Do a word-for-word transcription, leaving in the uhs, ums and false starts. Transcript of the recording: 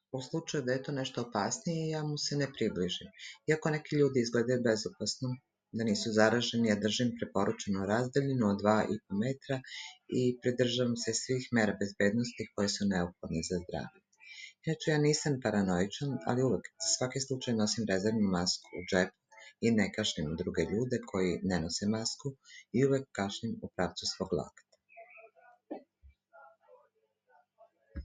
U slučaju da je to nešto opasnije, ja mu se ne približim. Iako neki ljudi izgledaju bezopasno, da nisu zaraženi, ja držim preporučenu razdaljinu od dva i po metra i pridržavam se svih mera bezbednosti koje su neophodne za zdravlje. Inače, ja nisam paranoičan, ali uvek za svaki slučaj nosim rezervnu masku u džepu i ne kašlim u druge ljude koji ne nose masku i uvek kašlim u pravcu svog lakta.